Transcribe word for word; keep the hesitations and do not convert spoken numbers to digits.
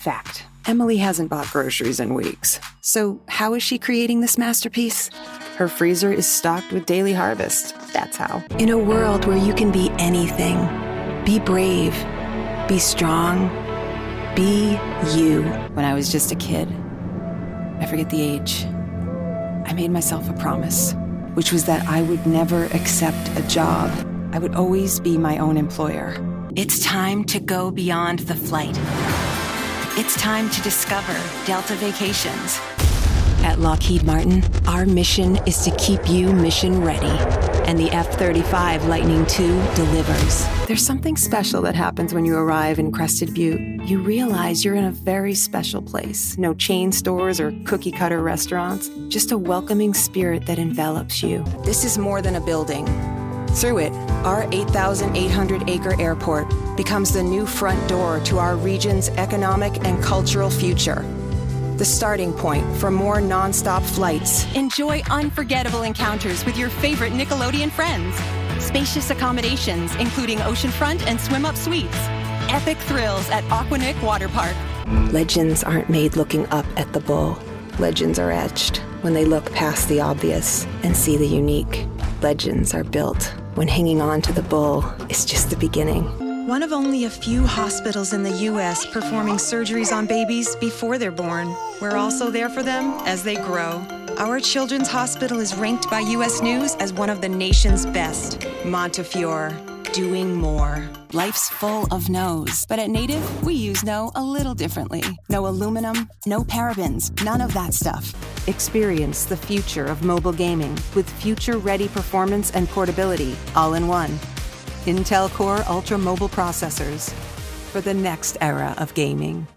Fact. Emily hasn't bought groceries in weeks. So how is she creating this masterpiece? Her freezer is stocked with Daily Harvest. That's how. In a world where you can be anything, be brave, be strong, be you. When I was just a kid, I forget the age, I made myself a promise, which was that I would never accept a job. I would always be my own employer. It's time to go beyond the flight. It's time to discover Delta Vacations. At Lockheed Martin, our mission is to keep you mission ready. And the F thirty-five Lightning two delivers. There's something special that happens when you arrive in Crested Butte. You realize you're in a very special place. No chain stores or cookie-cutter restaurants. Just a welcoming spirit that envelops you. This is more than a building. Through it, our eight thousand eight hundred acre airport becomes the new front door to our region's economic and cultural future. The starting point for more nonstop flights. Enjoy unforgettable encounters with your favorite Nickelodeon friends. Spacious accommodations, including oceanfront and swim-up suites. Epic thrills at Aquanic Water Park. Legends aren't made looking up at the bull. Legends are etched when they look past the obvious and see the unique. Legends are built when hanging on to the bull is just the beginning. One of only a few hospitals in the U S performing surgeries on babies before they're born. We're also there for them as they grow. Our children's hospital is ranked by U S News as one of the nation's best. Montefiore, doing more. Life's full of no's, but at Native, we use no a little differently. No aluminum, no parabens, none of that stuff. Experience the future of mobile gaming with future-ready performance and portability all in one. Intel Core Ultra Mobile Processors for the next era of gaming.